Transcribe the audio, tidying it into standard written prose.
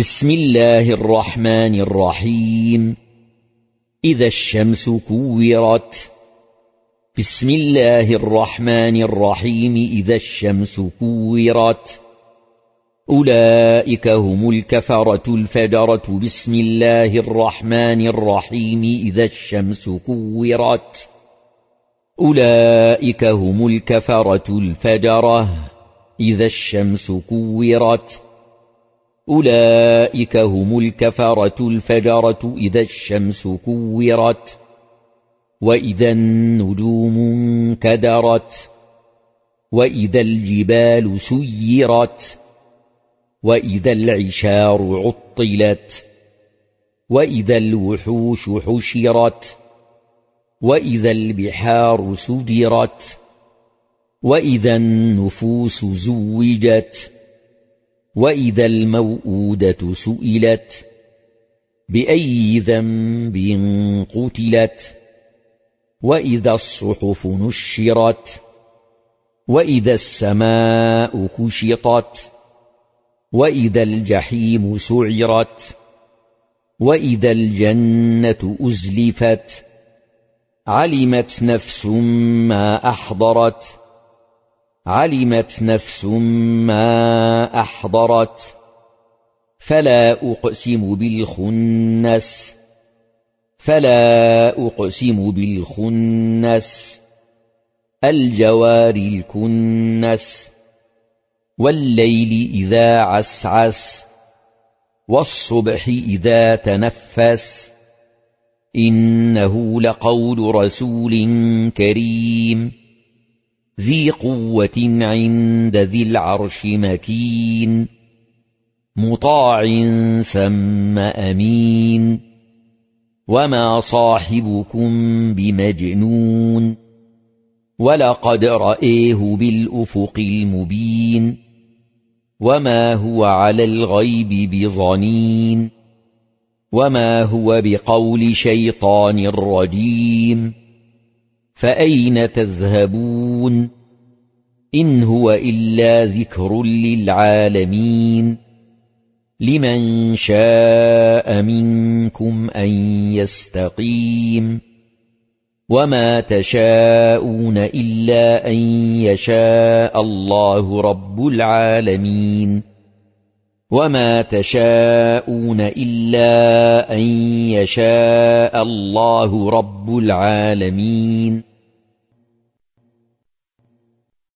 بسم الله الرحمن الرحيم. إذا الشمس كورت. بسم الله الرحمن الرحيم. إذا الشمس كورت. أولئك هم الكفرة الفجرة. بسم الله الرحمن الرحيم. إذا الشمس كورت. أولئك هم الكفرة الفجرة. إذا الشمس كورت. أولئك هم الكفرة الفجرة. إذا الشمس كورت. وإذا النجوم انكدرت. وإذا الجبال سيرت. وإذا العشار عطلت. وإذا الوحوش حشرت. وإذا البحار سجرت. وإذا النفوس زوجت. وإذا الموءودة سئلت بأي ذنب قتلت. وإذا الصحف نشرت. وإذا السماء كشطت. وإذا الجحيم سعرت. وإذا الجنة أزلفت. علمت نفس ما أحضرت. علمت نفس ما أحضرت. فلا أقسم بالخنس. فلا أقسم بالخنس. الجوار الكنس. والليل إذا عسعس. والصبح إذا تنفس. إنه لقول رسول كريم ذي قوة عند ذي العرش مكين مطاع ثم أمين. وما صاحبكم بمجنون ولقد رأيه بالأفق المبين. وما هو على الغيب بضنين. وما هو بقول شيطان رجيم. فأين تذهبون؟ إن هو إلا ذكر للعالمين. لمن شاء منكم أن يستقيم. وما تشاءون إلا أن يشاء الله رب العالمين. وما تشاءون إلا أن يشاء الله رب العالمين.